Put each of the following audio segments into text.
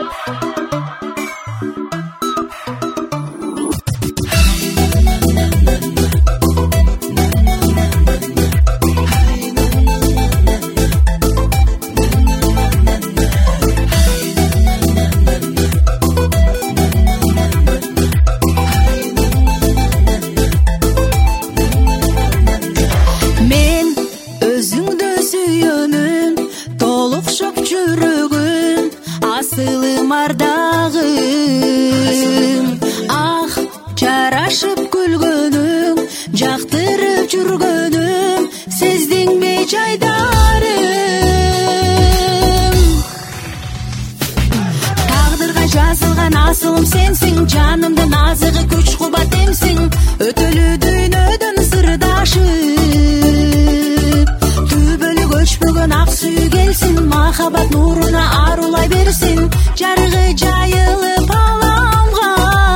Асылым ардагым, ах, жарашып күлгөнүм, жактырып жүргөнүм, сиздин жайдарым. Тагдырга жазылган асылым сенсиң, жанымдын азыгы күч кубат эмсиң, өтөлүү дүйнөдөн сырдашып, түбөлүк өчпөгөн ак сүйүү келсин, махабат нуруна арулай берсин, жарыгы жайылып аламга.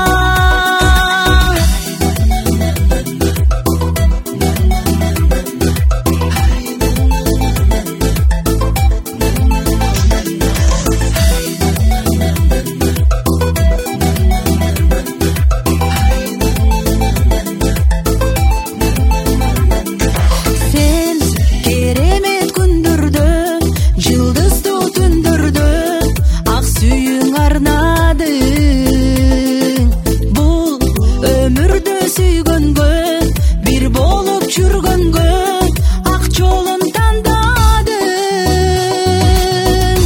Сен керемет күндөрдө, жылдыздуу түндөрдө ак сүйүүң арнадың. Бул өмүрдө сүйгөнгө, бир болуп жүргөнгө ак жолун тандадың.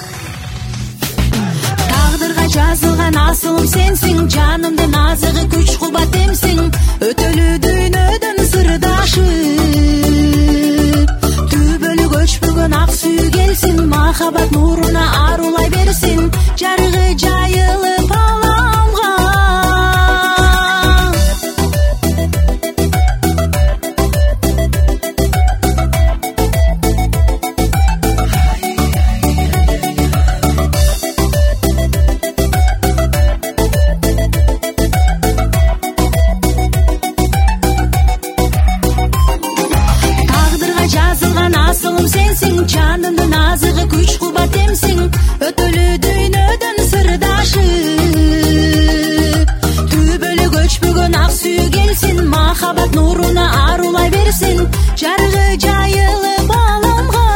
Тагдырга жазылган асылым сенсиң, жанымдын азыгы күч кубат эмсиң, өтөлүү дүйнөдөн сырдашып, түбөлүк өчпөгөн ак сүйүү келсин, махабат нуруна арулай берсин, жарыгы жайылып аламга. Тагдырга жазылган асылым сенсиң, жанымдын азыгы күч кубат эмсиң, өтөлүү дүйнөдөн сырдашып, түбөлүк өчпөгөн ак сүйүү келсин, махабат нуруна арулай берсин, жарыгы жайылып аламга.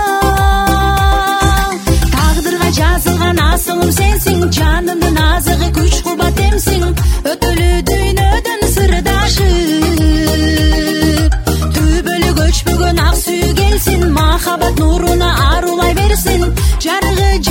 Тагдырга жазылган асылым сенсиң, жанымдын азыгы күч кубат эмсиң, өтөлүү дүйнөдөн сырдашып, түбөлүк өчпөгөн ак сүйүү келсин, махабат нуруна арулай берсин, жарыгы